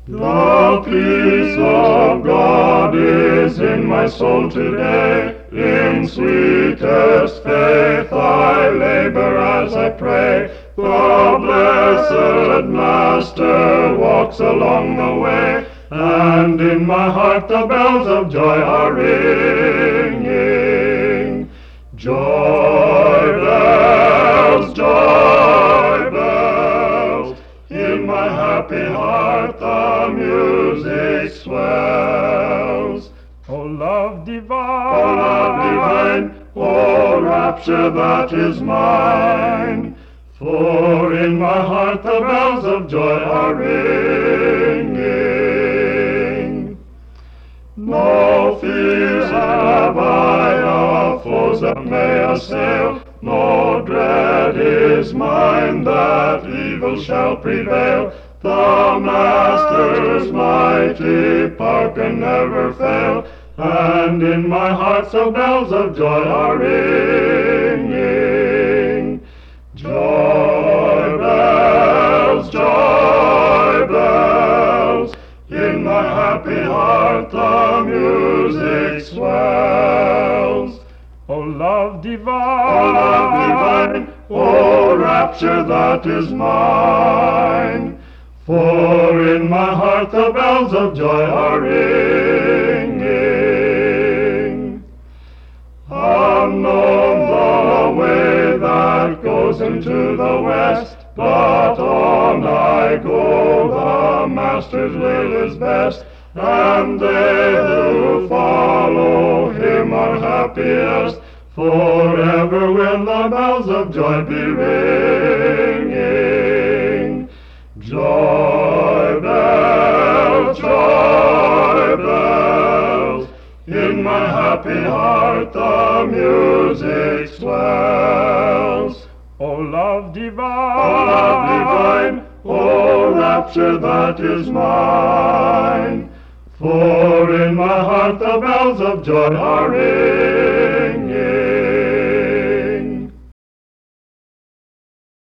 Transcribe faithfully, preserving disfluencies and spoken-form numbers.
The peace of God is in my soul today. In sweetest faith I labor as I pray. The blessed Master walks along the way, and in my heart the bells of joy are ringing. Joy bells, joy bells, in my happy heart the music swells. O love divine, O love divine, O rapture that is mine, for in my heart the bells of joy are ringing. No fear have I of foes that may assail, no dread is mine that evil shall prevail. The Master's mighty power can never fail, and in my heart the bells of joy are ringing. Joy bells, joy bells, in my happy heart the music swells. O love divine, O love divine, O rapture that is mine, for in my heart the bells of joy are ringing. Unknown the way that goes into the west, but on I go, the Master's will is best, and they who follow him are happiest. Forever will the bells of joy be ringing. Joy bells, joy bells, in my happy heart the music swells. O love divine, O love divine, O rapture that is mine, for in my heart the bells of joy are ringing.